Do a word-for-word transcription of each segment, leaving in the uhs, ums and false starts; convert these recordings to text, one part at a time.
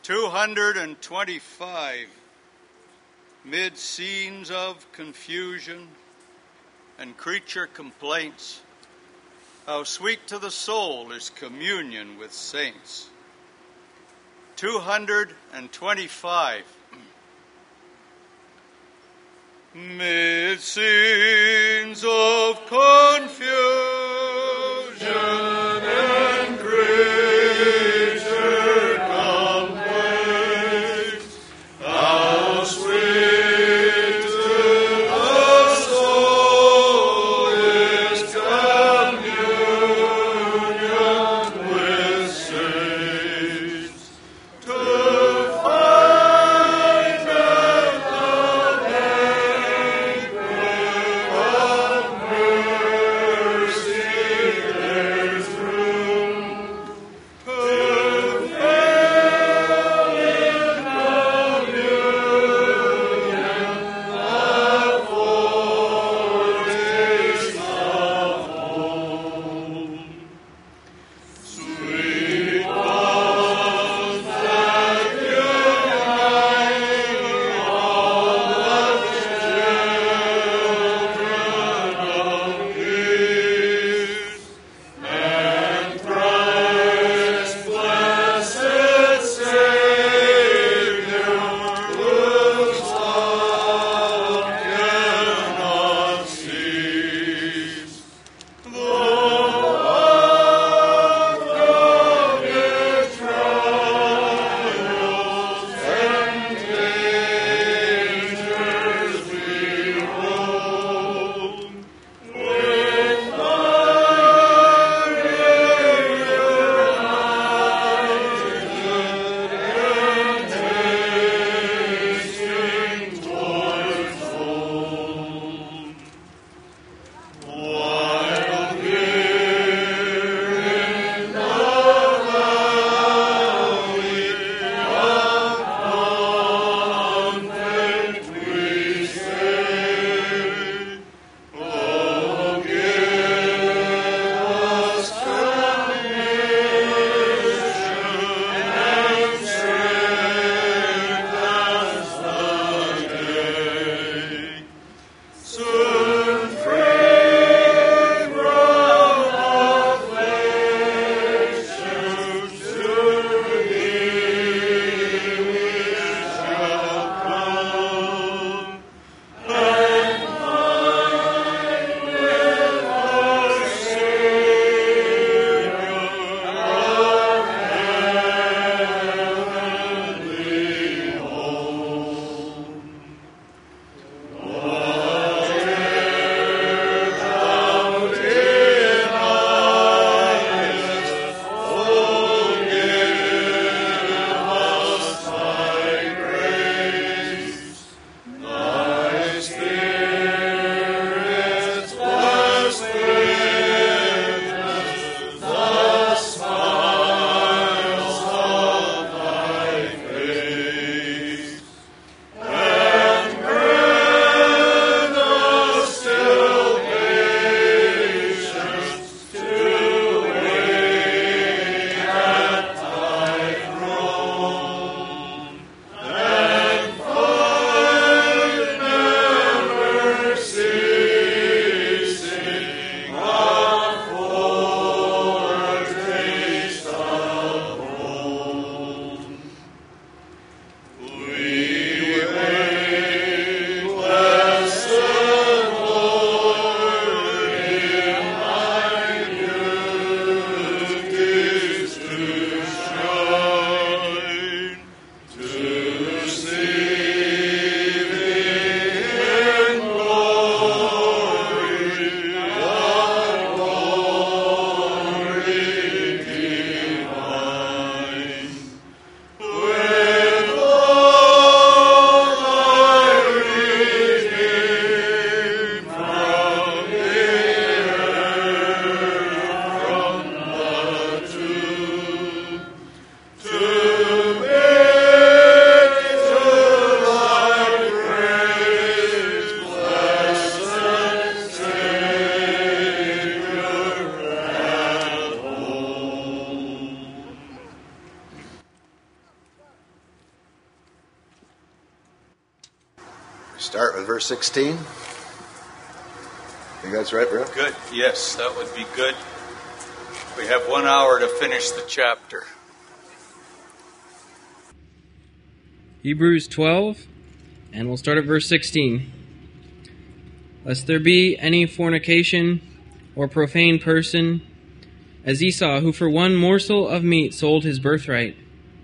two hundred twenty-five. Mid scenes of confusion and creature complaints, how sweet to the soul is communion with saints. two hundred twenty-five. Mid scenes of confusion and creature complaints, how sweet to the soul is communion with saints, to find at the banquet of mercy Start with verse sixteen. Think that's right, bro? Good. Yes, that would be good. We have one hour to finish the chapter. Hebrews twelve, and we'll start at verse sixteen. Lest there be any fornication or profane person, as Esau, who for one morsel of meat sold his birthright.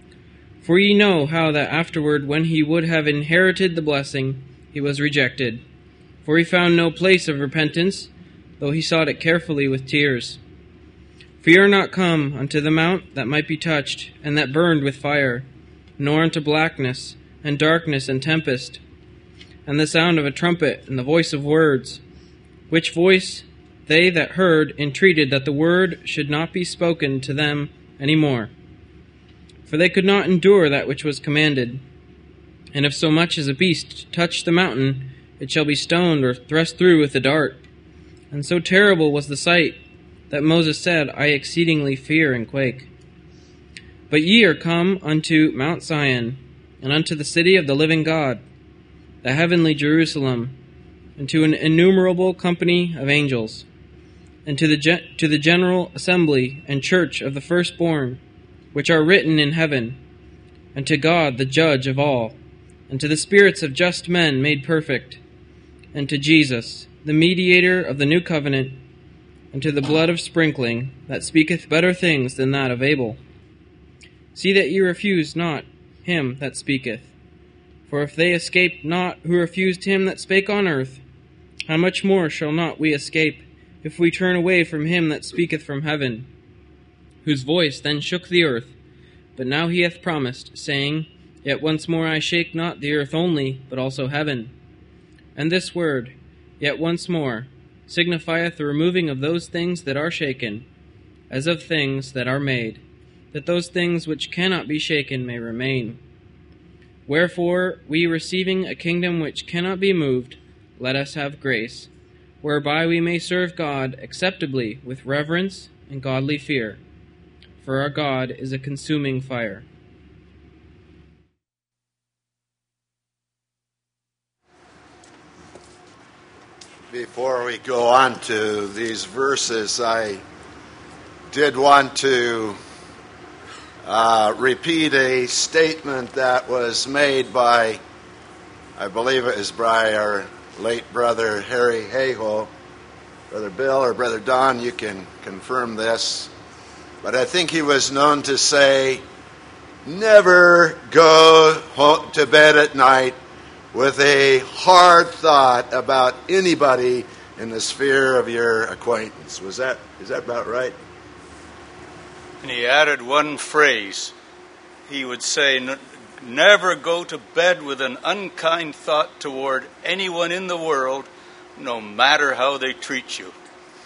For ye know how that afterward, when he would have inherited the blessing, he was rejected. For he found no place of repentance, though he sought it carefully with tears. For ye are not come unto the mount that might be touched, and that burned with fire, nor unto blackness, and darkness, and tempest, and the sound of a trumpet, and the voice of words, which voice they that heard entreated that the word should not be spoken to them any more. For they could not endure that which was commanded. And if so much as a beast touch the mountain, it shall be stoned or thrust through with a dart. And so terrible was the sight, that Moses said, I exceedingly fear and quake. But ye are come unto Mount Zion, and unto the city of the living God, the heavenly Jerusalem, and to an innumerable company of angels, and to the gen- to the general assembly and church of the firstborn, which are written in heaven, and to God the judge of all, and to the spirits of just men made perfect, and to Jesus, the mediator of the new covenant, and to the blood of sprinkling, that speaketh better things than that of Abel. See that ye refuse not him that speaketh. For if they escaped not who refused him that spake on earth, how much more shall not we escape, if we turn away from him that speaketh from heaven, whose voice then shook the earth? But now he hath promised, saying, Yet once more I shake not the earth only, but also heaven. And this word, yet once more, signifieth the removing of those things that are shaken, as of things that are made, that those things which cannot be shaken may remain. Wherefore, we receiving a kingdom which cannot be moved, let us have grace, whereby we may serve God acceptably with reverence and godly fear. For our God is a consuming fire. Before we go on to these verses, I did want to uh, repeat a statement that was made by, I believe it was by our late brother Harry Hayhoe. Brother Bill or Brother Don, you can confirm this. But I think he was known to say, never go home to bed at night with a hard thought about anybody in the sphere of your acquaintance. Was that, is that about right? And he added one phrase. He would say, never go to bed with an unkind thought toward anyone in the world, no matter how they treat you.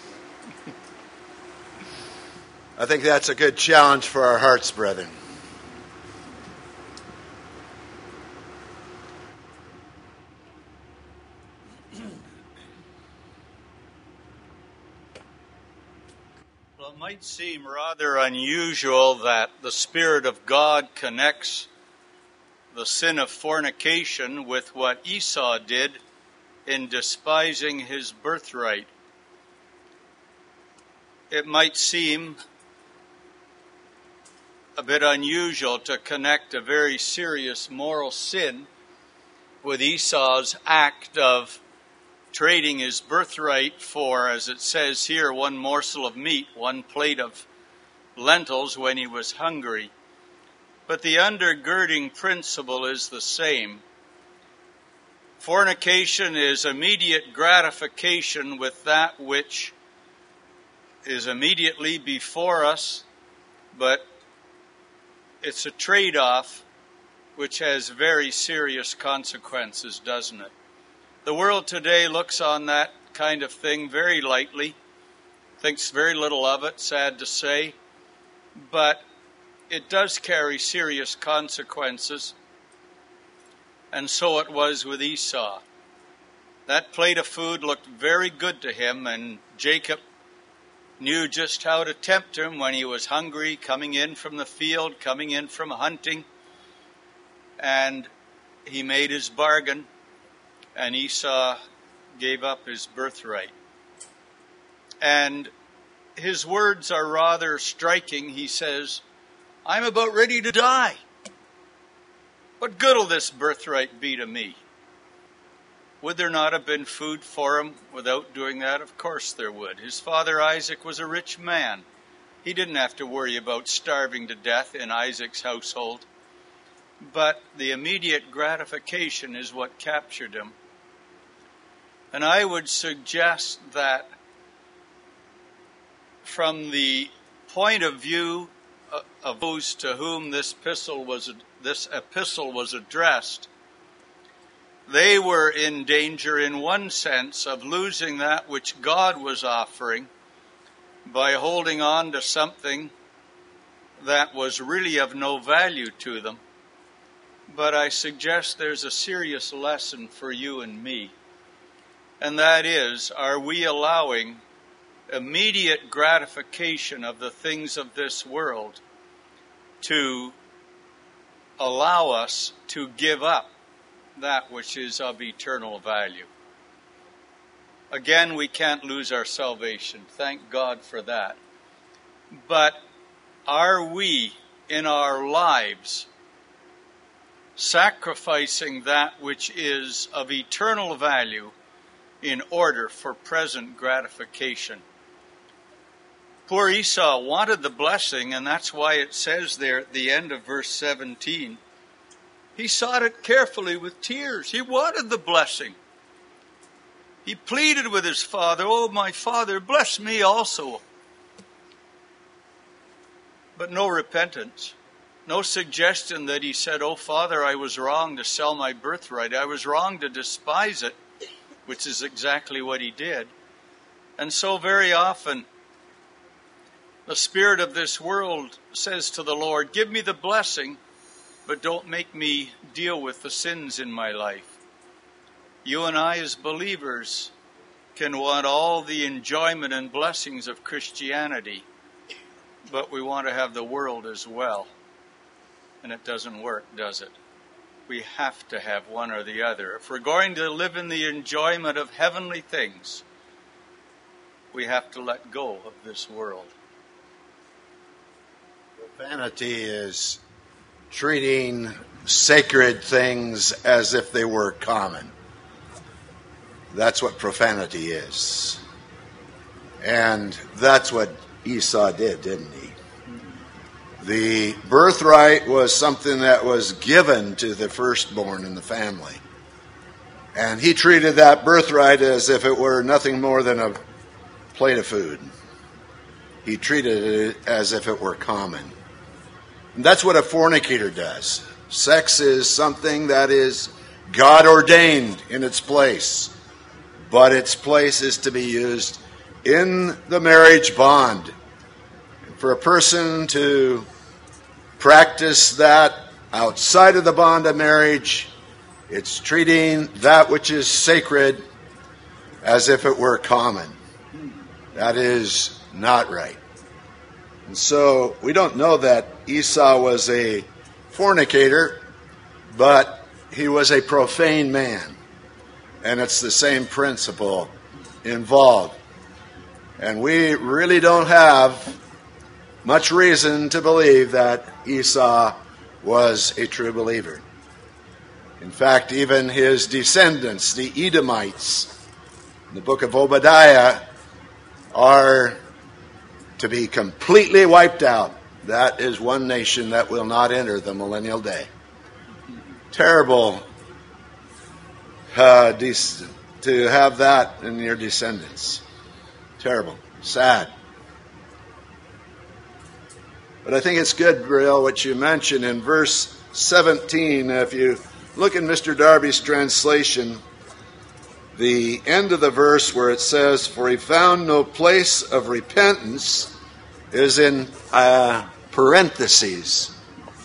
I think that's a good challenge for our hearts, brethren. Well, it might seem rather unusual that the Spirit of God connects the sin of fornication with what Esau did in despising his birthright. It might seem a bit unusual to connect a very serious moral sin with Esau's act of trading his birthright for, as it says here, one morsel of meat, one plate of lentils when he was hungry. But the undergirding principle is the same. Fornication is immediate gratification with that which is immediately before us, but it's a trade-off which has very serious consequences, doesn't it? The world today looks on that kind of thing very lightly, thinks very little of it, sad to say, but it does carry serious consequences, and so it was with Esau. That plate of food looked very good to him, and Jacob knew just how to tempt him when he was hungry, coming in from the field, coming in from hunting, and he made his bargain. and Esau gave up his birthright. And his words are rather striking. He says, I'm about ready to die. What good will this birthright be to me? Would there not have been food for him without doing that? Of course there would. His father Isaac was a rich man. He didn't have to worry about starving to death in Isaac's household. But the immediate gratification is what captured him. And I would suggest that from the point of view of those to whom this epistle was, this epistle was addressed, they were in danger in one sense of losing that which God was offering by holding on to something that was really of no value to them. But I suggest there's a serious lesson for you and me. And that is, are we allowing immediate gratification of the things of this world to allow us to give up that which is of eternal value? Again, we can't lose our salvation. Thank God for that. But are we in our lives sacrificing that which is of eternal value in order for present gratification? Poor Esau wanted the blessing, and that's why it says there at the end of verse seventeen, he sought it carefully with tears. He wanted the blessing. He pleaded with his father, oh, my father, bless me also. But no repentance. No suggestion that he said, oh, Father, I was wrong to sell my birthright. I was wrong to despise it, which is exactly what he did. And so very often, the spirit of this world says to the Lord, give me the blessing, but don't make me deal with the sins in my life. You and I as believers can want all the enjoyment and blessings of Christianity, but we want to have the world as well. And it doesn't work, does it? We have to have one or the other. If we're going to live in the enjoyment of heavenly things, we have to let go of this world. Profanity is treating sacred things as if they were common. That's what profanity is. And that's what Esau did, didn't he? The birthright was something that was given to the firstborn in the family. And he treated that birthright as if it were nothing more than a plate of food. He treated it as if it were common. And that's what a fornicator does. Sex is something that is God ordained in its place, but its place is to be used in the marriage bond. For a person to practice that outside of the bond of marriage, it's treating that which is sacred as if it were common. That is not right. And so we don't know that Esau was a fornicator, but he was a profane man. And it's the same principle involved. And we really don't have much reason to believe that Esau was a true believer. In fact, even his descendants, the Edomites, in the book of Obadiah, are to be completely wiped out. That is one nation that will not enter the millennial day. Terrible uh, de- to have that in your descendants. Terrible. Sad. But I think it's good, Brill, what you mentioned in verse seventeen. If you look in Mister Darby's translation, the end of the verse where it says, "For he found no place of repentance," is in uh, parentheses.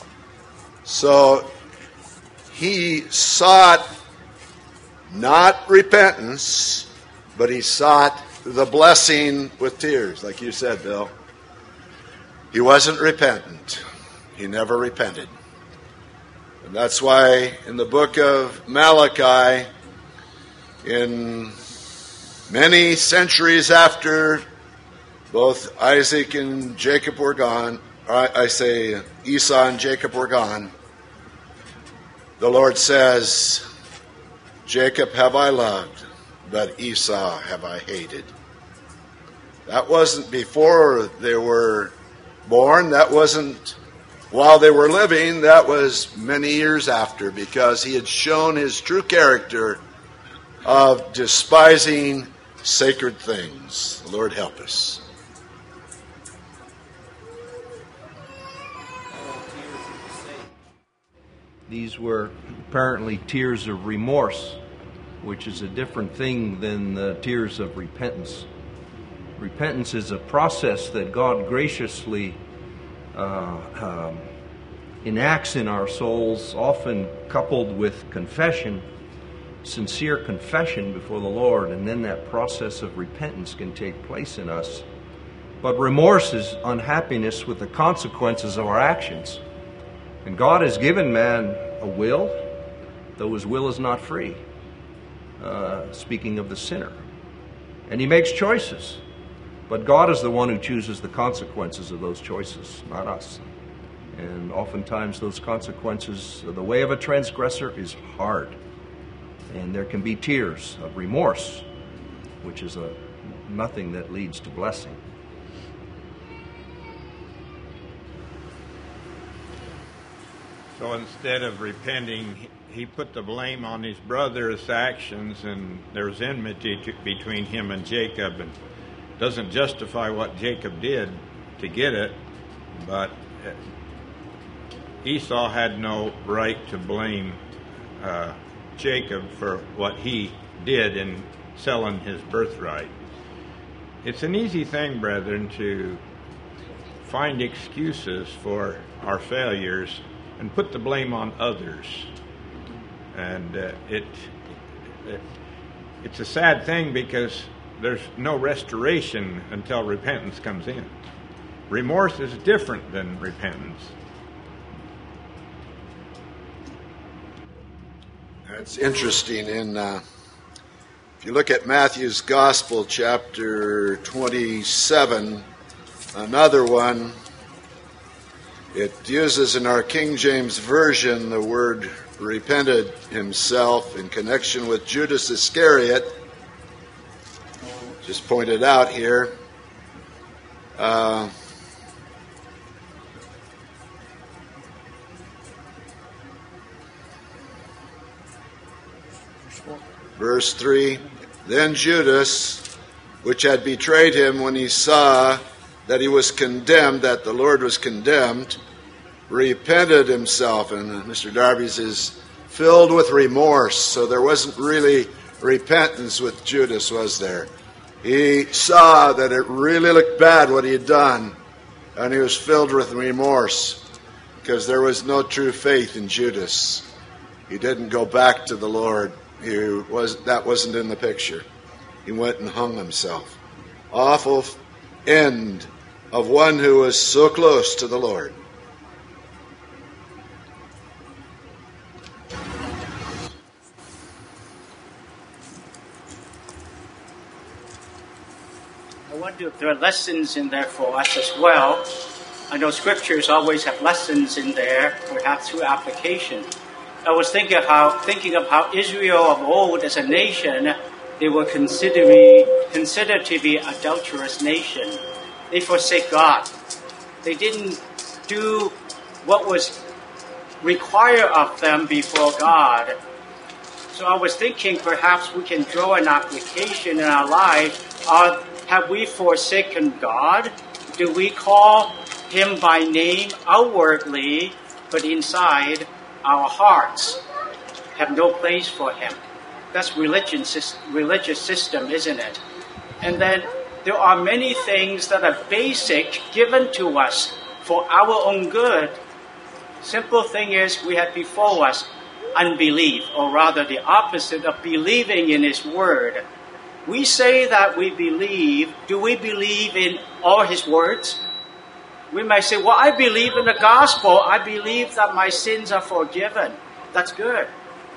So he sought not repentance, but he sought the blessing with tears, like you said, Bill. He wasn't repentant. He never repented. And that's why in the book of Malachi, in many centuries after both Isaac and Jacob were gone, I, I say Esau and Jacob were gone, the Lord says, Jacob have I loved, but Esau have I hated. That wasn't before they were born. That wasn't while they were living. That was many years after, because he had shown his true character of despising sacred things. The Lord help us. These were apparently tears of remorse, which is a different thing than the tears of repentance. Repentance is a process that God graciously uh, um, enacts in our souls, often coupled with confession, sincere confession before the Lord, and then that process of repentance can take place in us. But remorse is unhappiness with the consequences of our actions. And God has given man a will, though his will is not free. Uh, speaking of the sinner. And he makes choices. But God is the one who chooses the consequences of those choices, not us. And oftentimes those consequences, the way of a transgressor is hard. And there can be tears of remorse, which is a nothing that leads to blessing. So instead of repenting, he put the blame on his brother's actions, and there's enmity to, between him and Jacob, and doesn't justify what Jacob did to get it, but Esau had no right to blame uh, Jacob for what he did in selling his birthright. It's an easy thing, brethren, to find excuses for our failures and put the blame on others. And uh, it, it it's a sad thing, because there's no restoration until repentance comes in. Remorse is different than repentance. That's interesting. In uh, if you look at Matthew's Gospel, chapter twenty-seven, another one, it uses in our King James Version the word repented himself in connection with Judas Iscariot. Just pointed out here. Uh, verse three, then Judas, which had betrayed him when he saw that he was condemned, that the Lord was condemned, repented himself. And Mister Darby's is filled with remorse. So there wasn't really repentance with Judas, was there? He saw that it really looked bad what he had done, and he was filled with remorse, because there was no true faith in Judas. He didn't go back to the Lord. He was, that wasn't in the picture. He went and hung himself. Awful end of one who was so close to the Lord. I wonder if there are lessons in there for us as well. I know scriptures always have lessons in there, perhaps through application. I was thinking of how, thinking of how Israel of old as a nation, they were considered, considered to be an adulterous nation. They forsake God. They didn't do what was required of them before God. So I was thinking perhaps we can draw an application in our life. Are, have we forsaken God? Do we call Him by name outwardly, but inside our hearts have no place for Him? That's religion, religious system, isn't it? And then there are many things that are basic, given to us for our own good. Simple thing is, we have before us unbelief, or rather the opposite of believing in His Word. We say that we believe. Do we believe in all His words? We might say, well, I believe in the gospel. I believe that my sins are forgiven. That's good.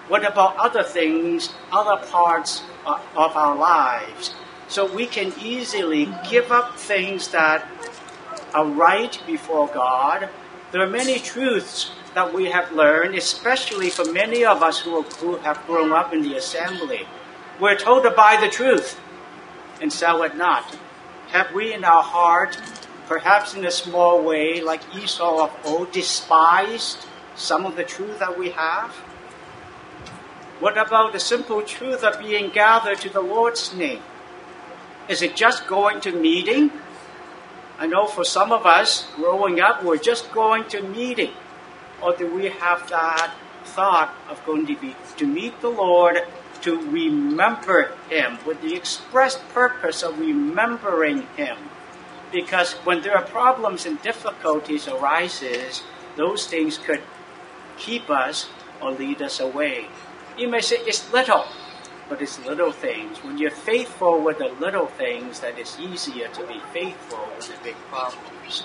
What about other things, other parts of our lives? So we can easily give up things that are right before God. There are many truths that we have learned, especially for many of us who, who have grown up in the assembly. We're told to buy the truth and sell it not. Have we in our heart, perhaps in a small way, like Esau of old, despised some of the truth that we have? What about the simple truth of being gathered to the Lord's name? Is it just going to meeting? I know for some of us, growing up, we're just going to meeting. Or do we have that thought of going to be to meet the Lord, to remember Him, with the express purpose of remembering Him? Because when there are problems and difficulties arises, those things could keep us or lead us away. You may say it's little, but it's little things. When you're faithful with the little things, that it's easier to be faithful with the big problems.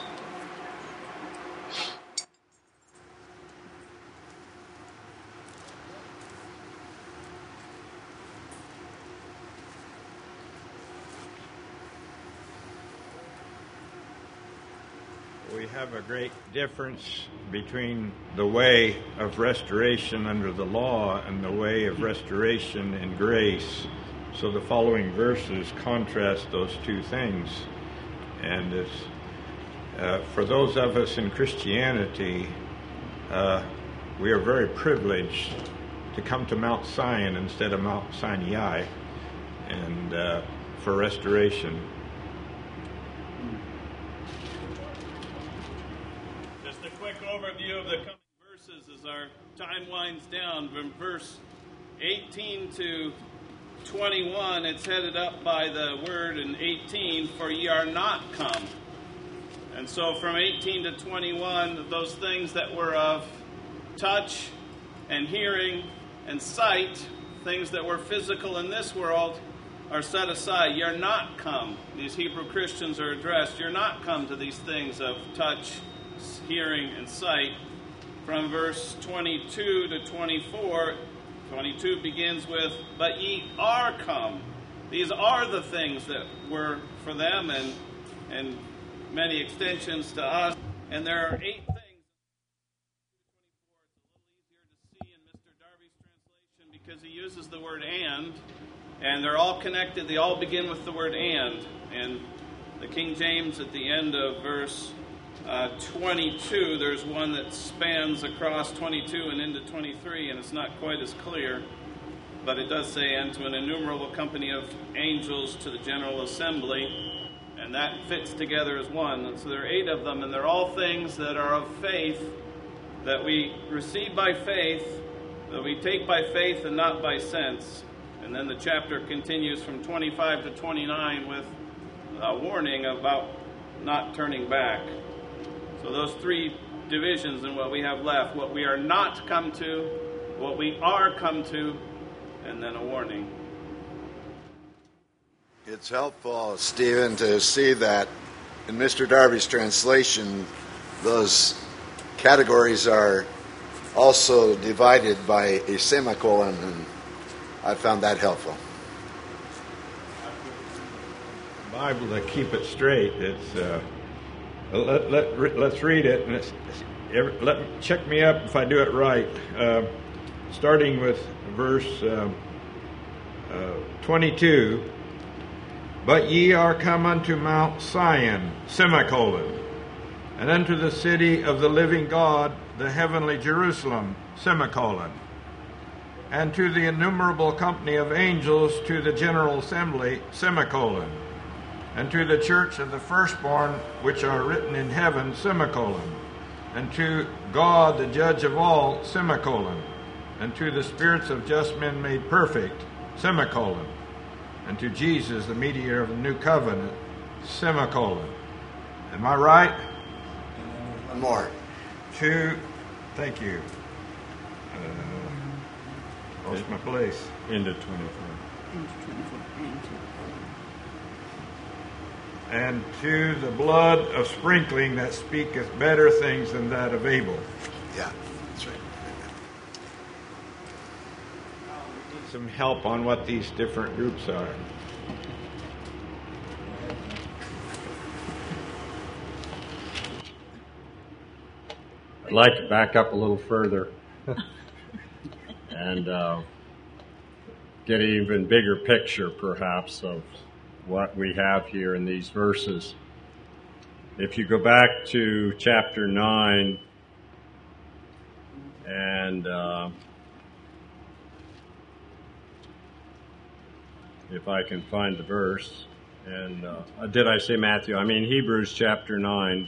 We have a great difference between the way of restoration under the law and the way of restoration in grace. So the following verses contrast those two things. And it's, uh, for those of us in Christianity, uh, we are very privileged to come to Mount Zion instead of Mount Sinai, and uh, for restoration. Overview of the coming verses as our time winds down. From verse eighteen to twenty-one, it's headed up by the word in eighteen, for ye are not come. And so from eighteen to twenty-one, those things that were of touch and hearing and sight, things that were physical in this world, are set aside. You're not come. These Hebrew Christians are addressed. You're not come to these things of touch, hearing, and sight. From verse twenty-two to twenty-four, twenty-two begins with, but ye are come. These are the things that were for them, and and many extensions to us. And there are eight things. It's a little easier to see in Mister Darby's translation because he uses the word and, and they're all connected. They all begin with the word and. And the King James at the end of verse Uh, twenty-two, there's one that spans across twenty-two and into twenty-three, and it's not quite as clear, but it does say, and to an innumerable company of angels to the general assembly, and that fits together as one. And so there are eight of them, and they're all things that are of faith, that we receive by faith, that we take by faith and not by sense. And then the chapter continues from twenty-five to twenty-nine with a warning about not turning back. So those three divisions in what we have left, what we are not come to, what we are come to, and then a warning. It's helpful, Stephen, to see that in Mister Darby's translation, those categories are also divided by a semicolon, and I found that helpful. The Bible, to keep it straight, it's... Uh, Let, let, let's read it, and it's, let, check me up if I do it right. Uh, starting with verse uh, uh, twenty-two, but ye are come unto Mount Zion, semicolon, and unto the city of the living God, the heavenly Jerusalem, semicolon, and to the innumerable company of angels, to the general assembly, semicolon, and to the church of the firstborn which are written in heaven, semicolon, and to God the judge of all, semicolon, and to the spirits of just men made perfect, semicolon, and to Jesus the mediator of the new covenant, semicolon. Am I right? One more. To, thank you. Uh, lost my place. Into twenty-four. Into twenty-four. And to the blood of sprinkling that speaketh better things than that of Abel. Yeah, that's right. some help on what these different groups are. I'd like to back up a little further and uh, get an even bigger picture, perhaps, of what we have here in these verses. If you go back to chapter nine, and uh, if I can find the verse, and uh, did I say Matthew? I mean Hebrews chapter nine.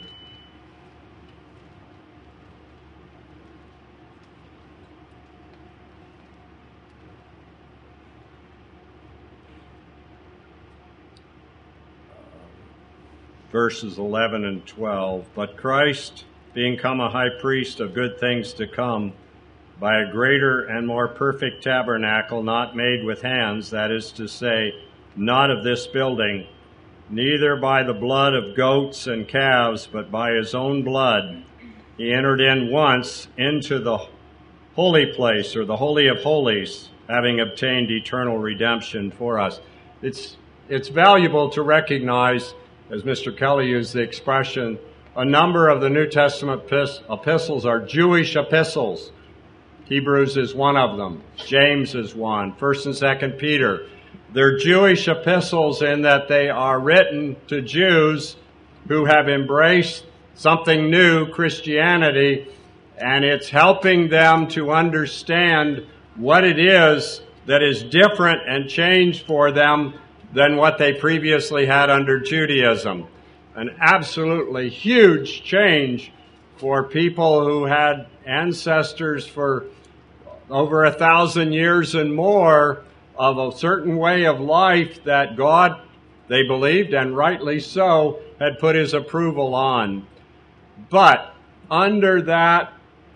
Verses eleven and twelve. But Christ, being come a high priest of good things to come, by a greater and more perfect tabernacle, not made with hands, that is to say, not of this building, neither by the blood of goats and calves, but by his own blood, he entered in once into the holy place, or the Holy of Holies, having obtained eternal redemption for us. It's, it's valuable to recognize, as Mister Kelly used the expression, a number of the New Testament epistles are Jewish epistles. Hebrews is one of them. James is one. First and Second Peter. They're Jewish epistles in that they are written to Jews who have embraced something new, Christianity, and it's helping them to understand what it is that is different and changed for them than what they previously had under Judaism. An absolutely huge change for people who had ancestors for over a thousand years and more of a certain way of life that God, they believed, and rightly so, had put his approval on. But under that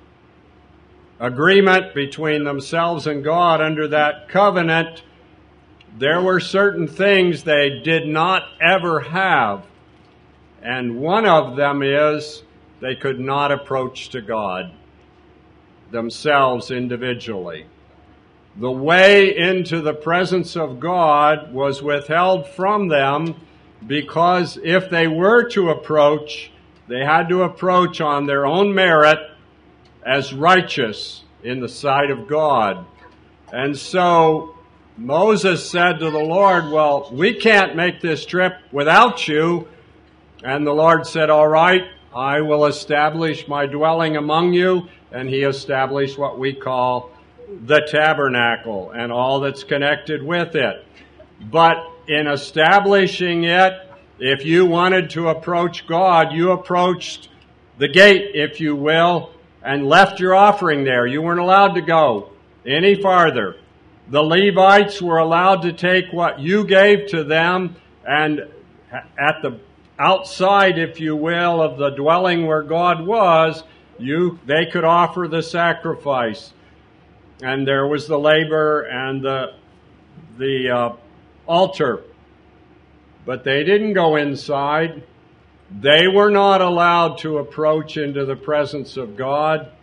agreement between themselves and God, under that covenant, there were certain things they did not ever have. And one of them is they could not approach to God themselves individually. The way into the presence of God was withheld from them because if they were to approach, they had to approach on their own merit as righteous in the sight of God. And so Moses said to the Lord, well, we can't make this trip without you. And the Lord said, all right, I will establish my dwelling among you. And he established what we call the tabernacle and all that's connected with it. But in establishing it, if you wanted to approach God, you approached the gate, if you will, and left your offering there. You weren't allowed to go any farther. The Levites were allowed to take what you gave to them, and at the outside, if you will, of the dwelling where God was, you they could offer the sacrifice. And there was the laver and the the uh, altar. But they didn't go inside. They were not allowed to approach into the presence of God.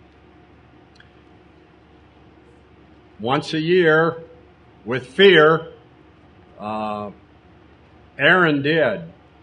Once a year, with fear, uh, Aaron did.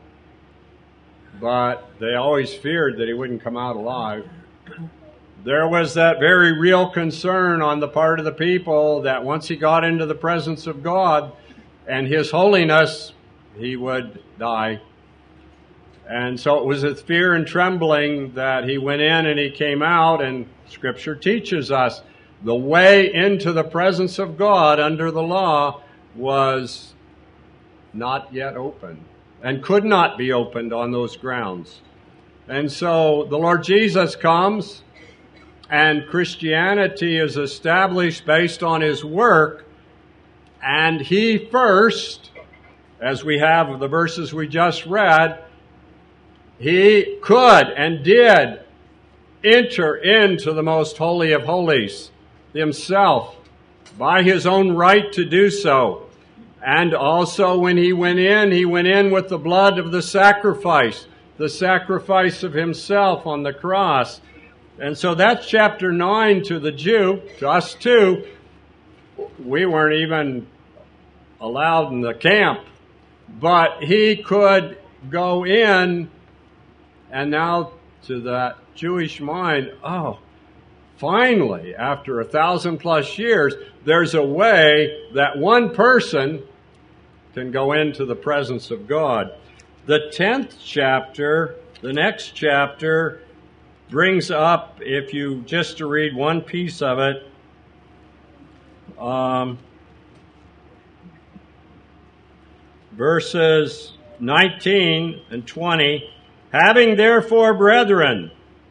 But they always feared that he wouldn't come out alive. There was that very real concern on the part of the people that once he got into the presence of God and his holiness, he would die. And so it was with fear and trembling that he went in and he came out, and Scripture teaches us the way into the presence of God under the law was not yet open and could not be opened on those grounds. And so the Lord Jesus comes, and Christianity is established based on his work, and he first, as we have the verses we just read, he could and did enter into the most holy of holies himself by his own right to do so. And also when he went in, he went in with the blood of the sacrifice, the sacrifice of himself on the cross. And so that's chapter nine to the Jew, to us too. we weren't even allowed in the camp. But he could go in, and now to that Jewish mind, oh, finally, after a thousand plus years, there's a way that one person can go into the presence of God. The tenth chapter, the next chapter, brings up, if you just to read one piece of it, um, verses nineteen and twenty, having therefore, brethren,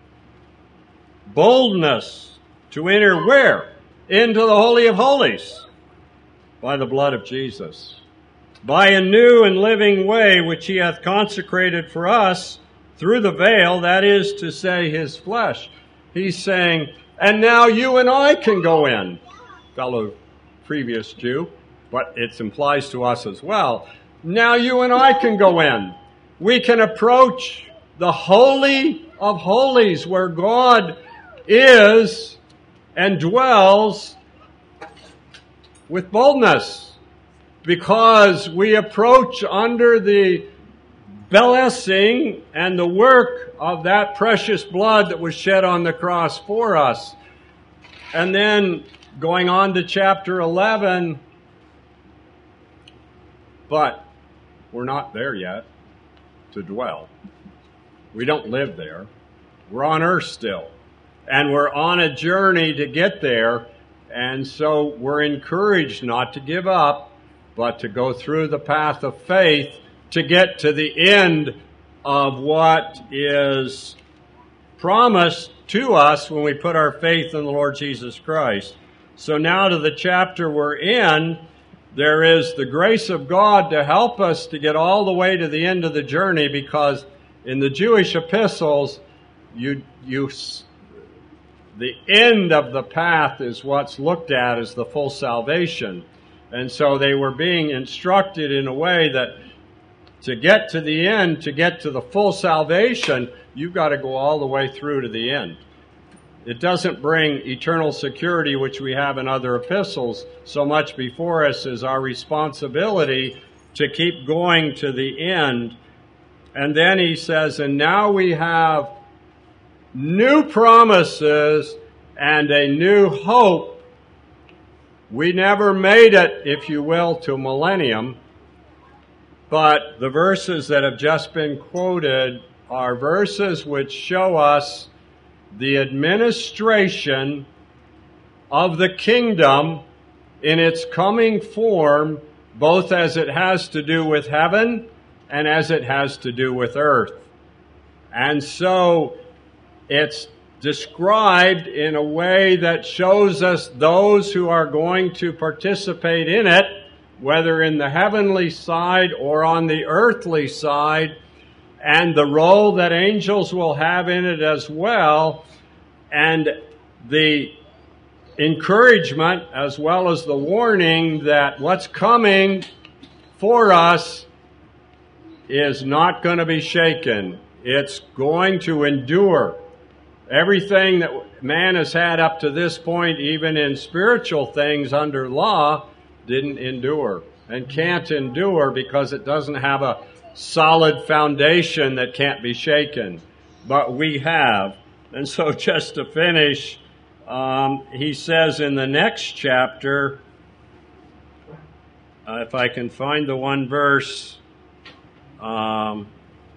boldness to enter where? Into the Holy of Holies, by the blood of Jesus, by a new and living way which he hath consecrated for us through the veil, that is to say, his flesh. He's saying, and now you and I can go in, fellow previous Jew, but it implies to us as well. Now you and I can go in. We can approach the Holy of Holies, where God is and dwells with boldness, because we approach under the blessing and the work of that precious blood that was shed on the cross for us. And then going on to chapter eleven, but we're not there yet to dwell. We don't live there. We're on earth still. And we're on a journey to get there. And so we're encouraged not to give up, but to go through the path of faith to get to the end of what is promised to us when we put our faith in the Lord Jesus Christ. So now to the chapter we're in, there is the grace of God to help us to get all the way to the end of the journey, because in the Jewish epistles, you, you, the end of the path is what's looked at as the full salvation. And so they were being instructed in a way that to get to the end, to get to the full salvation, you've got to go all the way through to the end. It doesn't bring eternal security, which we have in other epistles, so much before us as our responsibility to keep going to the end. And then he says, and now we have new promises and a new hope. We never made it, if you will, to millennium, but the verses that have just been quoted are verses which show us the administration of the kingdom in its coming form, both as it has to do with heaven and as it has to do with earth. And so it's described in a way that shows us those who are going to participate in it, whether in the heavenly side or on the earthly side, and the role that angels will have in it as well, and the encouragement as well as the warning that what's coming for us is not going to be shaken. It's going to endure. Everything that man has had up to this point, even in spiritual things under law, didn't endure and can't endure because it doesn't have a solid foundation that can't be shaken. But we have. And so just to finish, um, he says in the next chapter, uh, if I can find the one verse, um,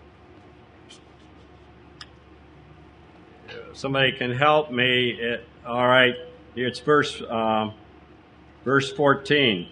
somebody can help me. It, all right, it's verse um, verse fourteen.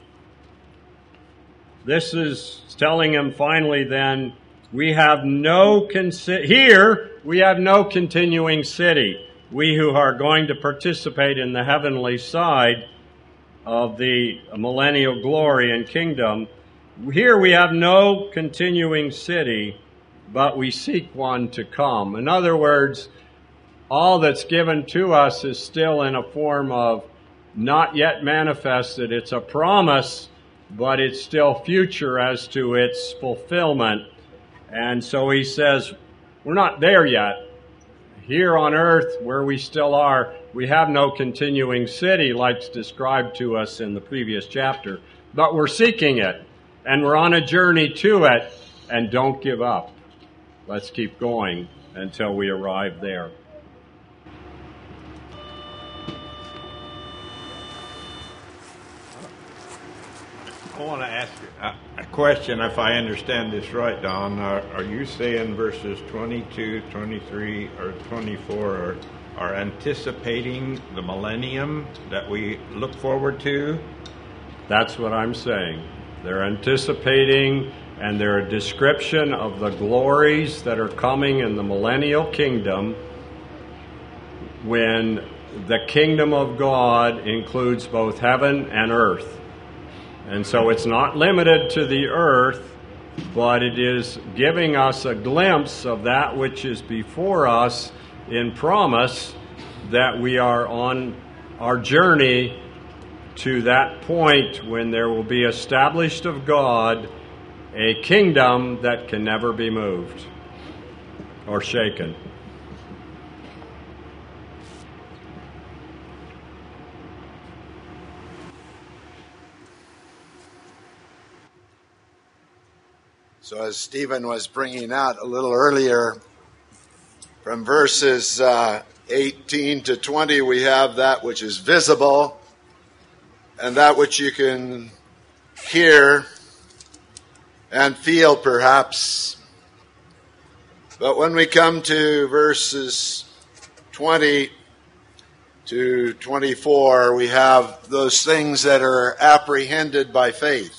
This is telling him finally then, we have no, consi- here, we have no continuing city. We who are going to participate in the heavenly side of the millennial glory and kingdom, here we have no continuing city, but we seek one to come. In other words, all that's given to us is still in a form of not yet manifested. It's a promise, but it's still future as to its fulfillment. And so he says, we're not there yet. here on earth, where we still are, we have no continuing city like described to us in the previous chapter, but we're seeking it, and we're on a journey to it, and don't give up. Let's keep going until we arrive there. I want to ask a, a question, if I understand this right, Don. Are, are you saying verses twenty-two, twenty-three, or twenty-four are, are anticipating the millennium that we look forward to? That's what I'm saying. They're anticipating, and they're a description of the glories that are coming in the millennial kingdom, when the kingdom of God includes both heaven and earth. And so it's not limited to the earth, but it is giving us a glimpse of that which is before us in promise, that we are on our journey to that point when there will be established of God a kingdom that can never be moved or shaken. So as Stephen was bringing out a little earlier, from verses uh, eighteen to twenty, we have that which is visible and that which you can hear and feel perhaps. But when we come to verses twenty to twenty-four, we have those things that are apprehended by faith.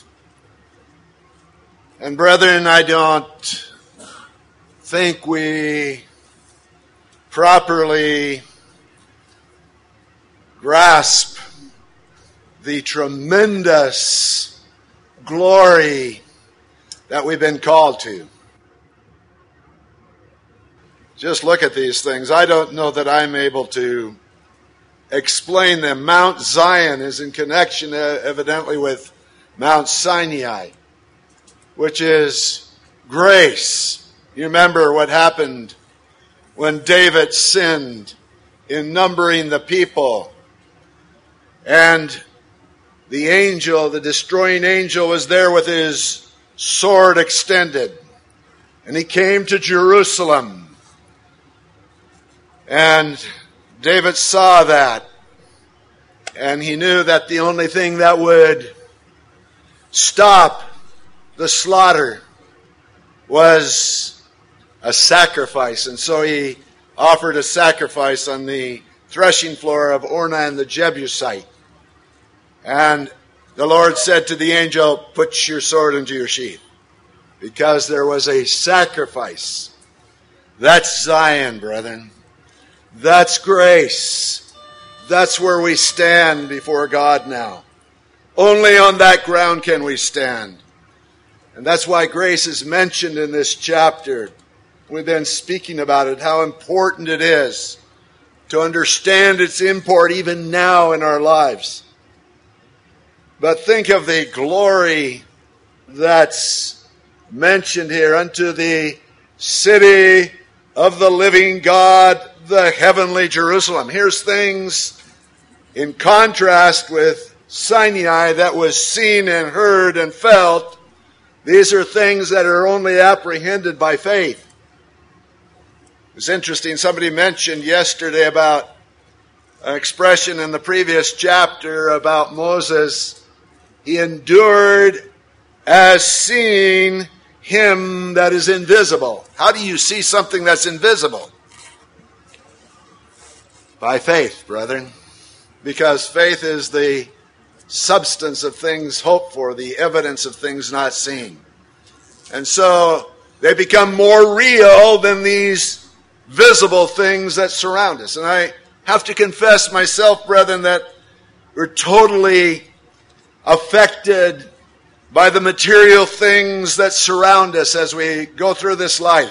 And brethren, I don't think we properly grasp the tremendous glory that we've been called to. Just look at these things. I don't know that I'm able to explain them. Mount Zion is in connection evidently with Mount Sinai, which is grace. You remember what happened when David sinned in numbering the people. And the angel, the destroying angel, was there with his sword extended. And he came to Jerusalem. And David saw that. And he knew that the only thing that would stop the slaughter was a sacrifice. And so he offered a sacrifice on the threshing floor of Ornan the Jebusite. And the Lord said to the angel, "Put your sword into your sheath," because there was a sacrifice. That's Zion, brethren. That's grace. That's where we stand before God now. Only on that ground can we stand. And that's why grace is mentioned in this chapter. We've been speaking about it, how important it is to understand its import even now in our lives. But think of the glory that's mentioned here. Unto the city of the living God, the heavenly Jerusalem. Here's things in contrast with Sinai that was seen and heard and felt. These are things that are only apprehended by faith. It's interesting, somebody mentioned yesterday about an expression in the previous chapter about Moses. He endured as seeing him that is invisible. How do you see something that's invisible? By faith, brethren. Because faith is the substance of things hoped for, the evidence of things not seen. And so they become more real than these visible things that surround us. And I have to confess myself, brethren, that we're totally affected by the material things that surround us as we go through this life.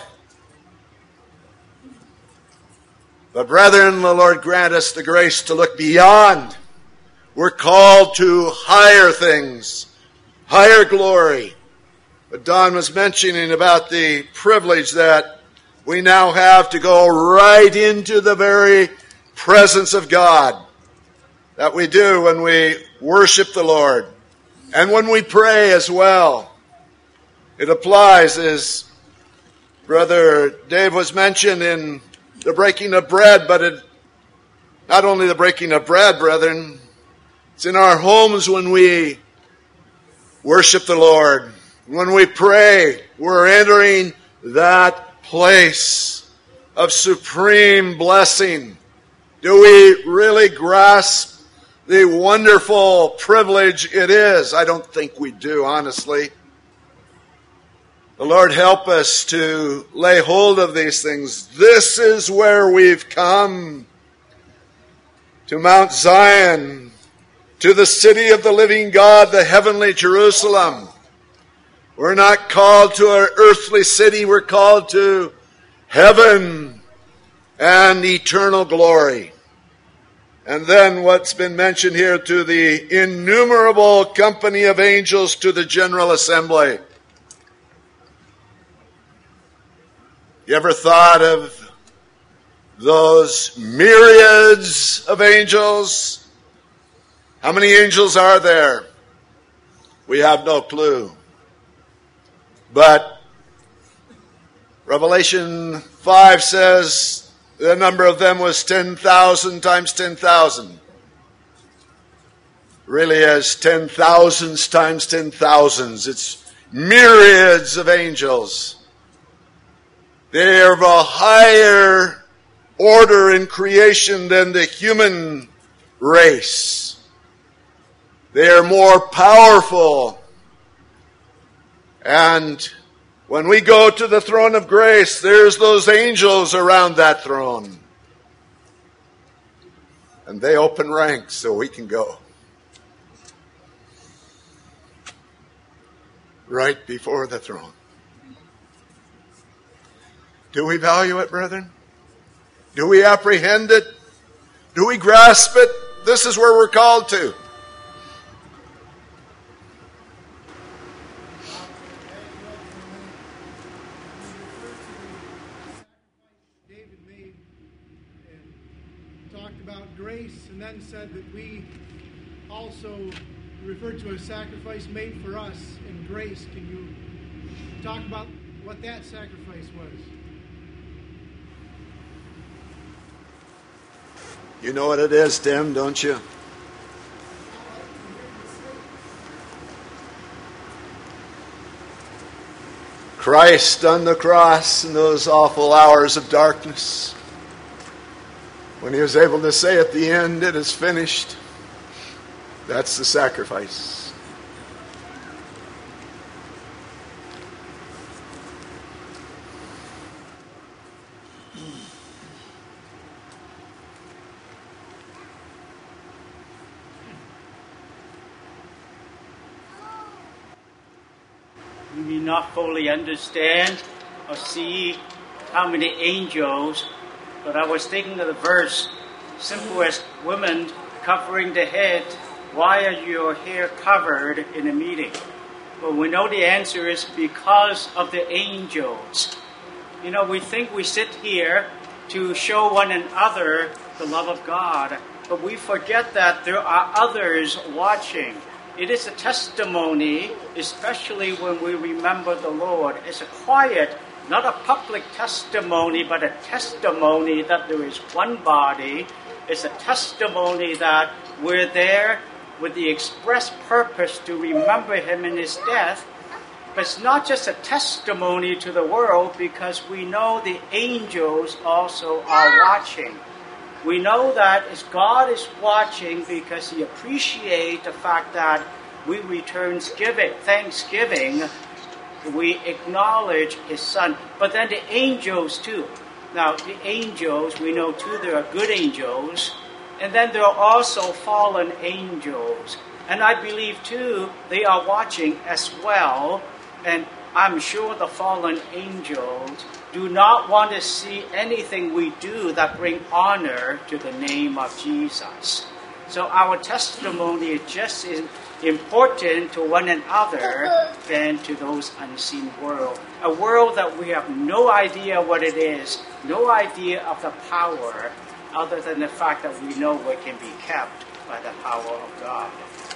But brethren, the Lord grant us the grace to look beyond. We're called to higher things, higher glory. But Don was mentioning about the privilege that we now have to go right into the very presence of God that we do when we worship the Lord and when we pray as well. It applies, as Brother Dave was mentioned, in the breaking of bread, but it, not only the breaking of bread, brethren, it's in our homes when we worship the Lord. When we pray, we're entering that place of supreme blessing. Do we really grasp the wonderful privilege it is? I don't think we do, honestly. The Lord help us to lay hold of these things. This is where we've come, to Mount Zion, to the city of the living God, the heavenly Jerusalem. We're not called to an earthly city. We're called to heaven and eternal glory. And then what's been mentioned here, to the innumerable company of angels, to the general assembly. You ever thought of those myriads of angels? How many angels are there? We have no clue. But Revelation five says the number of them was ten thousand times ten thousand. Really is ten thousands times ten thousands. It's myriads of angels. They are of a higher order in creation than the human race. They are more powerful. And when we go to the throne of grace, there's those angels around that throne. And they open ranks so we can go. Right before the throne. Do we value it, brethren? Do we apprehend it? Do we grasp it? This is where we're called to. David made and talked about grace, and then said that we also referred to a sacrifice made for us in grace. Can you talk about what that sacrifice was? You know what it is, Tim, don't you? Christ on the cross in those awful hours of darkness, when he was able to say at the end, "It is finished." That's the sacrifice. We may not fully understand or see how many angels, but I was thinking of the verse, simple as women covering the head. Why are your hair covered in a meeting? Well, we know the answer is because of the angels. You know, we think we sit here to show one another the love of God, but we forget that there are others watching. It is a testimony, especially when we remember the Lord. It's a quiet, not a public testimony, but a testimony that there is one body. It's a testimony that we're there with the express purpose to remember him in his death. But it's not just a testimony to the world, because we know the angels also are watching. We know that as God is watching because he appreciates the fact that we return thanksgiving, we acknowledge his son. But then the angels too. Now, the angels, we know too, there are good angels, and then there are also fallen angels. And I believe too, they are watching as well, and I'm sure the fallen angels do not want to see anything we do that bring honor to the name of Jesus. So our testimony is just as important to one another than to those unseen world. A world that we have no idea what it is, no idea of the power, other than the fact that we know it can be kept by the power of God.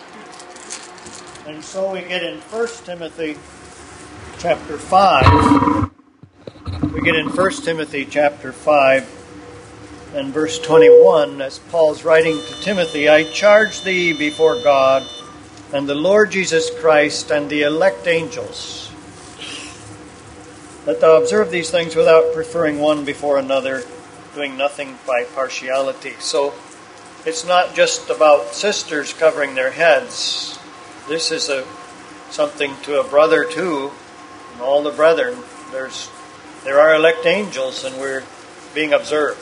And so we get in First Timothy chapter five. We get in First Timothy chapter five and verse twenty-one, as Paul's writing to Timothy, I charge thee before God and the Lord Jesus Christ and the elect angels, that thou observe these things without preferring one before another, doing nothing by partiality. So it's not just about sisters covering their heads. This is a something to a brother too, and all the brethren. There's there are elect angels, and we're being observed.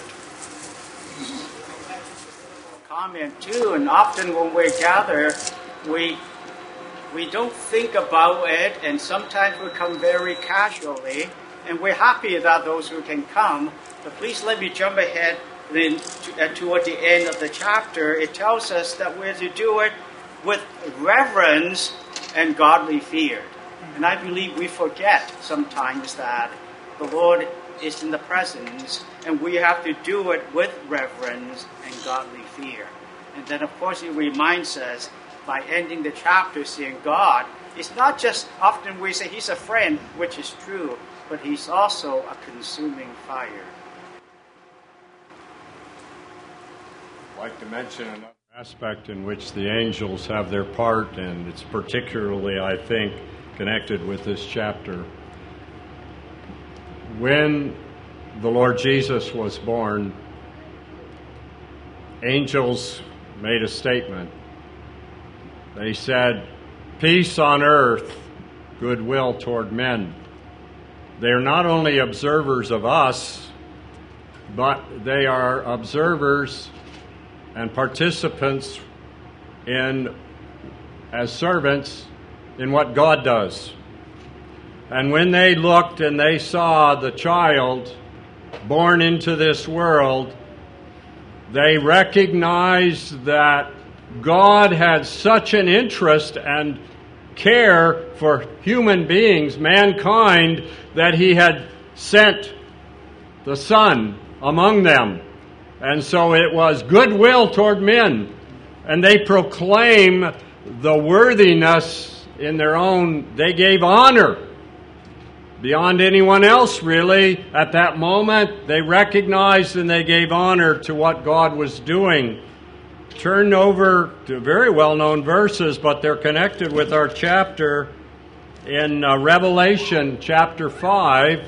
Comment too, and often when we gather, we we don't think about it, and sometimes we come very casually, and we're happy that those who can come. But please let me jump ahead. Then to, uh, toward the end of the chapter, it tells us that we're to do it with reverence and godly fear. And I believe we forget sometimes that the Lord is in the presence, and we have to do it with reverence and godly fear. And then, of course, it reminds us by ending the chapter saying God is not just, often we say He's a friend, which is true, but He's also a consuming fire. I'd like to mention another aspect in which the angels have their part, and it's particularly, I think, connected with this chapter. When the Lord Jesus was born, angels made a statement. They said, peace on earth, goodwill toward men. They are not only observers of us, but they are observers and participants in, as servants, in what God does. And when they looked and they saw the child born into this world, they recognized that God had such an interest and care for human beings, mankind, that He had sent the Son among them. And so it was goodwill toward men. And they proclaim the worthiness in their own, they gave honor beyond anyone else, really. At that moment, they recognized and they gave honor to what God was doing. Turn over to very well-known verses, but they're connected with our chapter in uh, Revelation chapter five.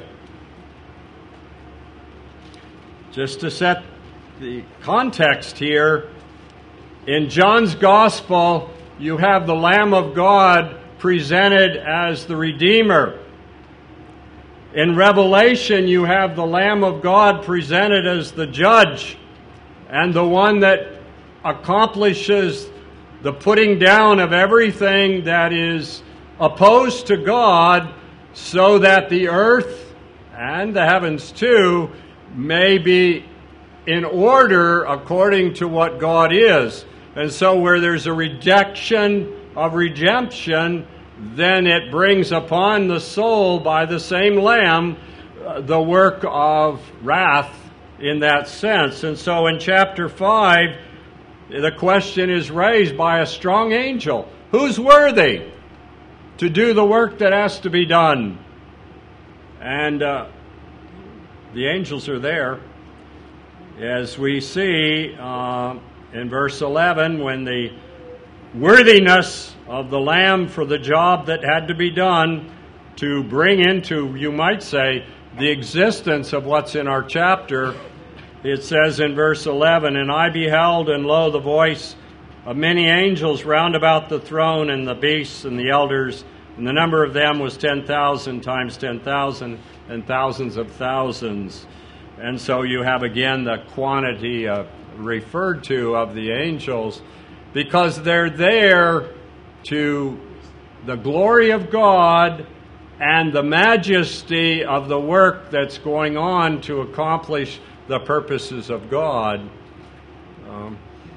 Just to set the context here, in John's Gospel, you have the Lamb of God presented as the Redeemer. In Revelation, you have the Lamb of God presented as the Judge and the one that accomplishes the putting down of everything that is opposed to God, so that the earth and the heavens too may be in order according to what God is. And so where there's a rejection of redemption, then it brings upon the soul by the same Lamb uh, the work of wrath in that sense. And so in chapter five, the question is raised by a strong angel. Who's worthy to do the work that has to be done? And uh, the angels are there. As we see uh, in verse eleven, when the worthiness of the Lamb for the job that had to be done to bring into, you might say, the existence of what's in our chapter, it says in verse eleven, and I beheld, and lo, the voice of many angels round about the throne, and the beasts and the elders, and the number of them was ten thousand times ten thousand, and thousands of thousands. And so you have again the quantity uh, referred to of the angels, because they're there to the glory of God and the majesty of the work that's going on to accomplish the purposes of God. Um,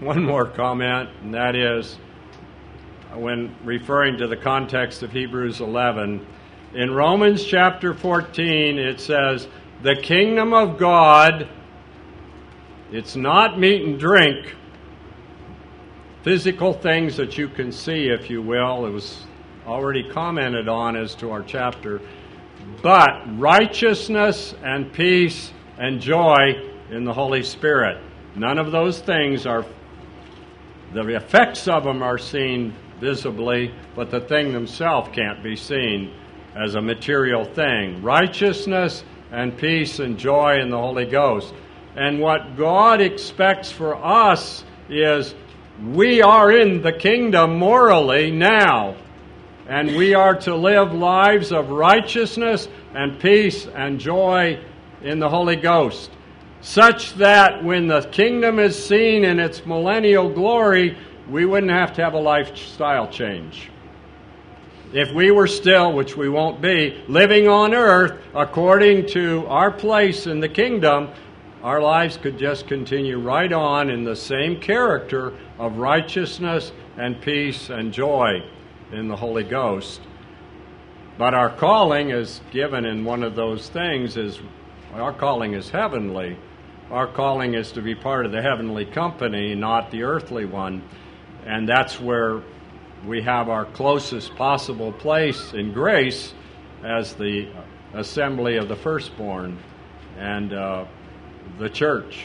one more comment, and that is, when referring to the context of Hebrews eleven, in Romans chapter fourteen, it says, the kingdom of God, it's not meat and drink, physical things that you can see, if you will. It was already commented on as to our chapter. But righteousness and peace and joy in the Holy Spirit. None of those things are, the effects of them are seen visibly, but the thing themselves can't be seen as a material thing. Righteousness and peace and joy in the Holy Ghost. And what God expects for us is we are in the kingdom morally now, and we are to live lives of righteousness and peace and joy in the Holy Ghost, such that when the kingdom is seen in its millennial glory, we wouldn't have to have a lifestyle change. If we were still, which we won't be, living on earth according to our place in the kingdom, our lives could just continue right on in the same character of righteousness and peace and joy in the Holy Ghost. But our calling is given in one of those things is, our calling is heavenly. Our calling is to be part of the heavenly company, not the earthly one. And that's where we have our closest possible place in grace as the assembly of the firstborn and uh, the church.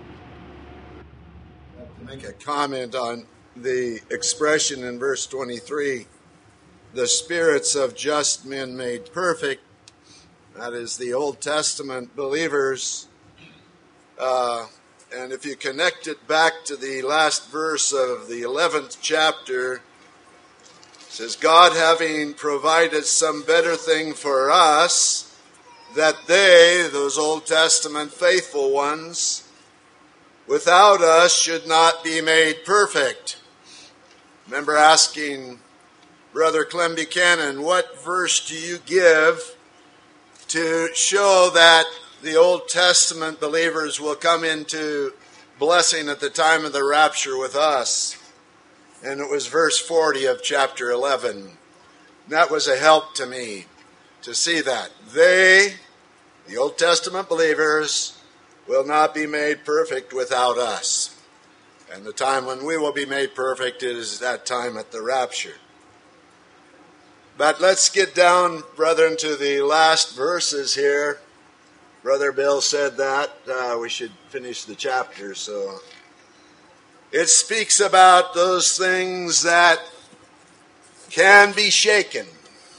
To make a comment on the expression in verse twenty-three, the spirits of just men made perfect, that is the Old Testament believers. Uh, and if you connect it back to the last verse of the eleventh chapter, it says, God having provided some better thing for us, that they, those Old Testament faithful ones, without us should not be made perfect. Remember asking Brother Clem Buchanan, what verse do you give to show that the Old Testament believers will come into blessing at the time of the rapture with us? And it was verse forty of chapter eleven. That was a help to me to see that. They, the Old Testament believers, will not be made perfect without us. And the time when we will be made perfect is that time at the rapture. But let's get down, brethren, to the last verses here. Brother Bill said that uh, we should finish the chapter, so it speaks about those things that can be shaken.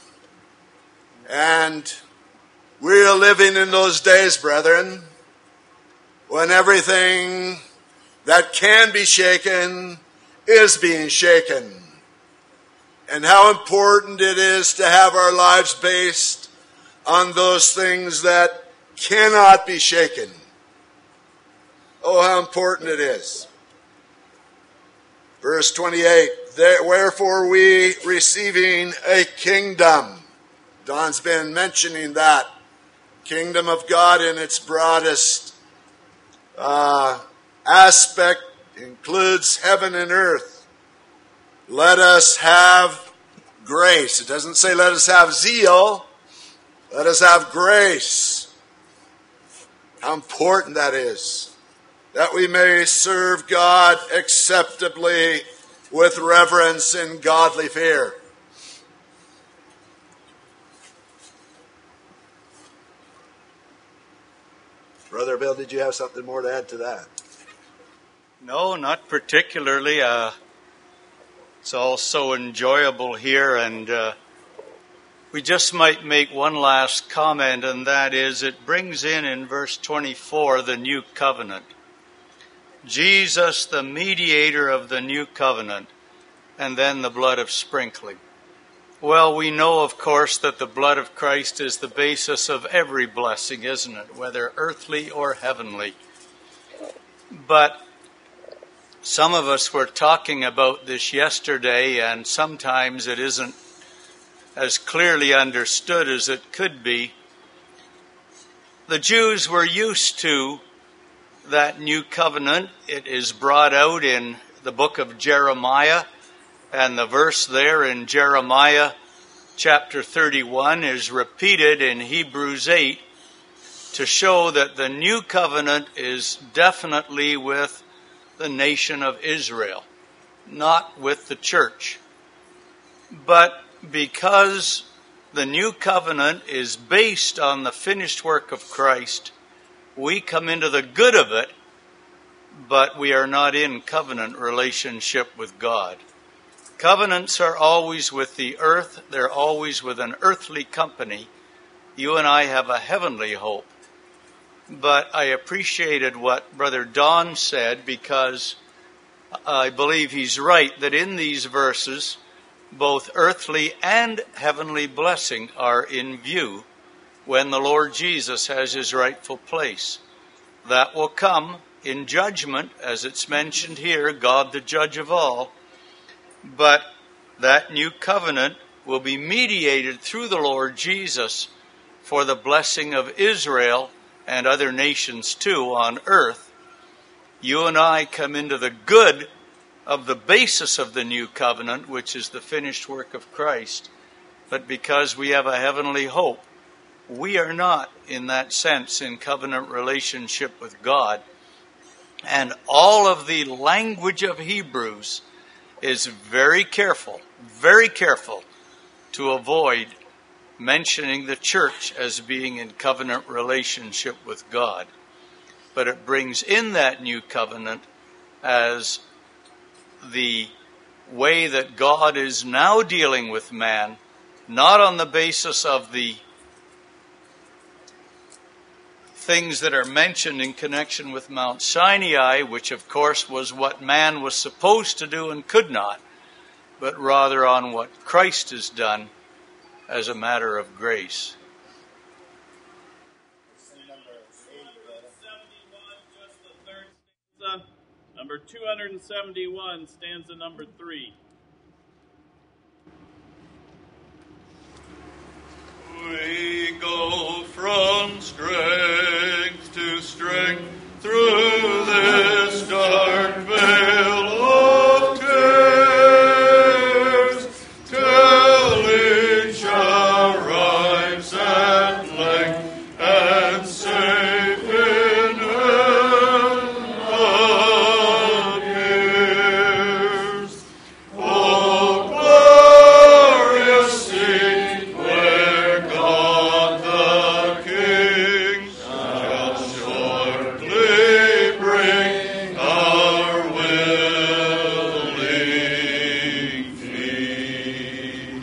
And we're living in those days, brethren, when everything that can be shaken is being shaken. And how important it is to have our lives based on those things that cannot be shaken. Oh, how important it is. Verse twenty-eight, wherefore we receiving a kingdom. Don's been mentioning that. Kingdom of God in its broadest uh, aspect includes heaven and earth. Let us have grace. It doesn't say let us have zeal. Let us have grace. How important that is. That we may serve God acceptably with reverence and godly fear. Brother Bill, did you have something more to add to that? No, not particularly. Uh, it's all so enjoyable here, and uh, we just might make one last comment, and that is it brings in in verse twenty-four the new covenant. Jesus, the mediator of the new covenant, and then the blood of sprinkling. Well, we know, of course, that the blood of Christ is the basis of every blessing, isn't it? Whether earthly or heavenly. But some of us were talking about this yesterday, and sometimes it isn't as clearly understood as it could be. The Jews were used to that new covenant. It is brought out in the book of Jeremiah, and the verse there in Jeremiah chapter thirty-one is repeated in Hebrews eight to show that the new covenant is definitely with the nation of Israel, not with the church. But because the new covenant is based on the finished work of Christ, we come into the good of it, but we are not in covenant relationship with God. Covenants are always with the earth. They're always with an earthly company. You and I have a heavenly hope. But I appreciated what Brother Don said, because I believe he's right that in these verses, both earthly and heavenly blessing are in view when the Lord Jesus has his rightful place. That will come in judgment, as it's mentioned here, God the judge of all. But that new covenant will be mediated through the Lord Jesus for the blessing of Israel and other nations too on earth. You and I come into the good of the basis of the new covenant, which is the finished work of Christ. But because we have a heavenly hope, we are not, in that sense, in covenant relationship with God. And all of the language of Hebrews is very careful, very careful to avoid mentioning the church as being in covenant relationship with God. But it brings in that new covenant as the way that God is now dealing with man, not on the basis of the things that are mentioned in connection with Mount Sinai, which of course was what man was supposed to do and could not, but rather on what Christ has done as a matter of grace. Number two hundred seventy-one, stanza number three. We go from strength to strength through this dark veil of tears, till each arrives at length and safe in heaven appears. Oh, glorious seat where God the King shall shortly bring our willing feet.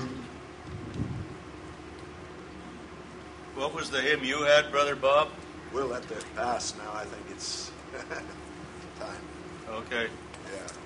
What was the hymn you had, Brother Bob? We'll let that pass now. I think it's time. Okay. Yeah.